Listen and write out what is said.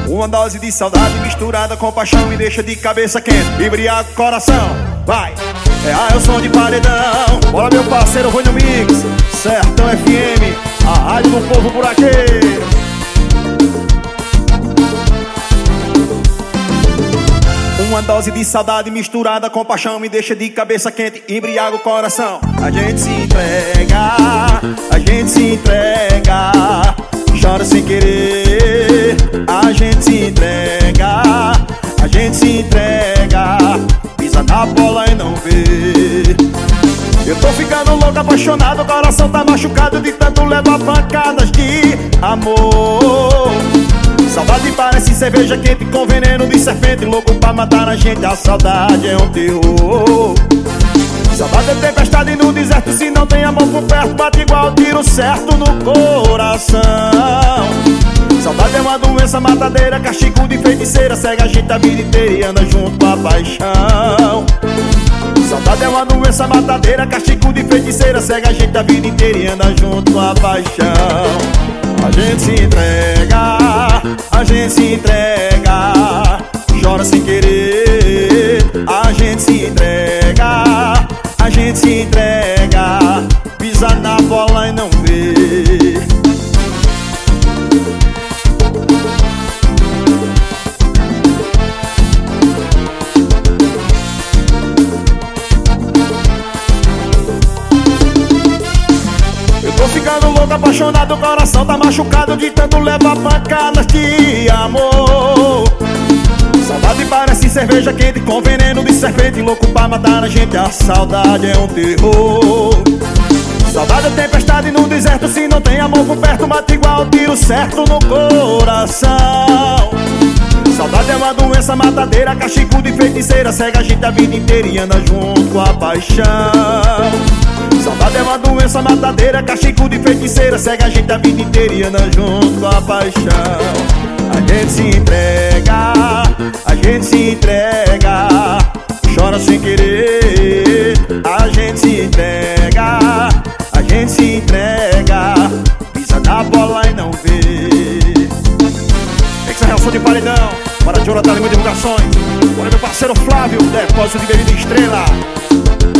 Uma dose de saudade misturada com paixão me deixa de cabeça quente, embriaga o coração. Vai! É o som de paredão. Bora meu parceiro, vou no mix. Sertão FM, a rádio do povo por aqui. Uma dose de saudade misturada com paixão me deixa de cabeça quente, embriaga o coração. A gente se entrega, a gente se entrega, chora sem querer. A gente se entrega, a gente se entrega, pisa na bola e não vê. Eu tô ficando louco, apaixonado, o coração tá machucado de tanto levar pancadas de amor. Saudade parece cerveja quente com veneno de serpente, louco pra matar a gente, a saudade é um terror. Saudade é tempestade no deserto, se não tem amor por perto, bate igual tiro certo no coração. Saudade é uma doença matadeira, castigo de feiticeira, cega a gente a vida inteira e anda junto com a paixão. Saudade é uma doença matadeira, castigo de feiticeira, cega a gente a vida inteira e anda junto com a paixão. A gente se entrega, a gente se entrega, chora sem querer. A gente se entrega, a gente se entrega, pisa na bola e não vê. Tô ficando louco, apaixonado, o coração tá machucado de tanto levar pancadas de amor. Saudade parece cerveja quente com veneno de serpente, louco pra matar a gente, a saudade é um terror. Saudade é tempestade no deserto, se não tem amor por perto, mata igual tiro certo no coração. Saudade é uma doença matadeira, castigo de feiticeira, cega a gente a vida inteira e anda junto com a paixão. Saudade é uma doença matadeira, castigo de feiticeira, cega a gente a vida inteira e anda junto com a paixão. A gente se entrega, a gente se entrega, chora sem querer. A gente se entrega, a gente se entrega, pisa na bola e não vê. Tem que ser reação de paredão, para Jonathan Lima Divulgações. Bora meu parceiro Flávio, depósito de bebida Estrela.